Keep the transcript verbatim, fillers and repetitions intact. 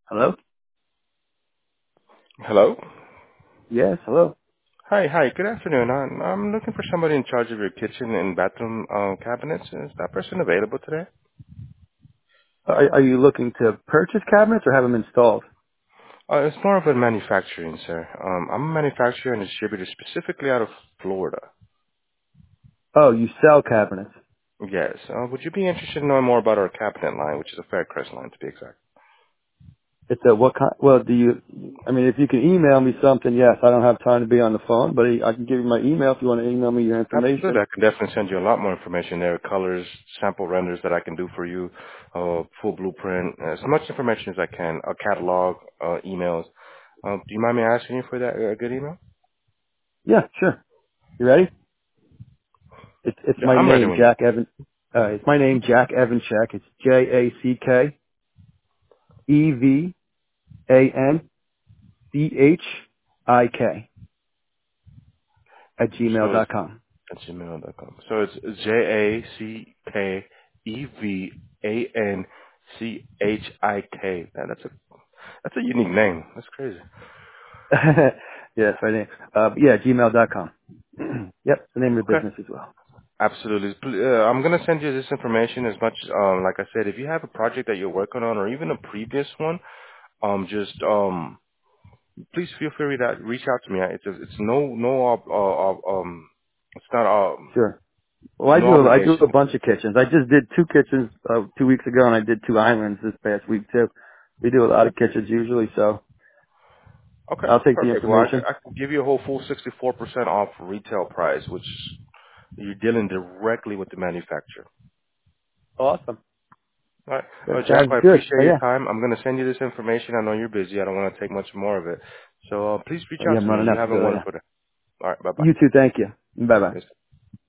Hello? Hello? Yes, hello. Hi, hi, good afternoon. I'm, I'm looking for somebody in charge of your kitchen and bathroom uh, cabinets. Is that person available today? Are, are you looking to purchase cabinets or have them installed? Uh, it's more of a manufacturing, sir. Um, I'm a manufacturer and distributor specifically out of Florida. Oh, you sell cabinets. Yes. Uh, would you be interested in knowing more about our cabinet line, which is a Faircrest line to be exact? It's a what kind? Well, do you? I mean, if you can email me something, yes. I don't have time to be on the phone, but I can give you my email if you want to email me your Absolutely. information. I can definitely send you a lot more information there, colors, sample renders that I can do for you, uh, full blueprint, as much information as I can, a catalog, uh, emails. Uh, do you mind me asking you for that, a good email? Yeah, sure. You ready? It's it's Yeah, my I'm ready name, when you Jack Evan. Uh, it's my name, Jack Evanchek. It's J A C K E V A N C H I K at gmail So it's dot com. at gmail dot com. So it's J A C K E V A N C H I K. Man, that's a that's a unique name. That's crazy. Yes, my name. Uh, yeah, gmail dot com. Yep, it's the name of the Okay. business as well. Absolutely. Pl- Uh, I'm gonna send you this information as much. Um, like I said, if you have a project that you're working on, or even a previous one, um, just um, please feel free to reach out to me. It's a, it's no no uh, uh, uh, um, it's not uh, Sure. Well, it's I no do. I do a obligation. bunch of kitchens. I just did two kitchens uh, two weeks ago, and I did two islands this past week too. We do a lot of kitchens usually, so Okay, I'll take the perfect. Well, I can, information. I can give you a whole full sixty-four percent off retail price, which you're dealing directly with the manufacturer. Awesome. All right. That Well, Jack, sounds I good. appreciate Oh your yeah. time. I'm going to send you this information. I know you're busy. I don't want to take much more of it. So uh, please reach Oh yeah. out I'm to me. running You out to have a go. Yeah. wonderful day. All right. Bye-bye. You too. Thank you. Bye bye. Yes.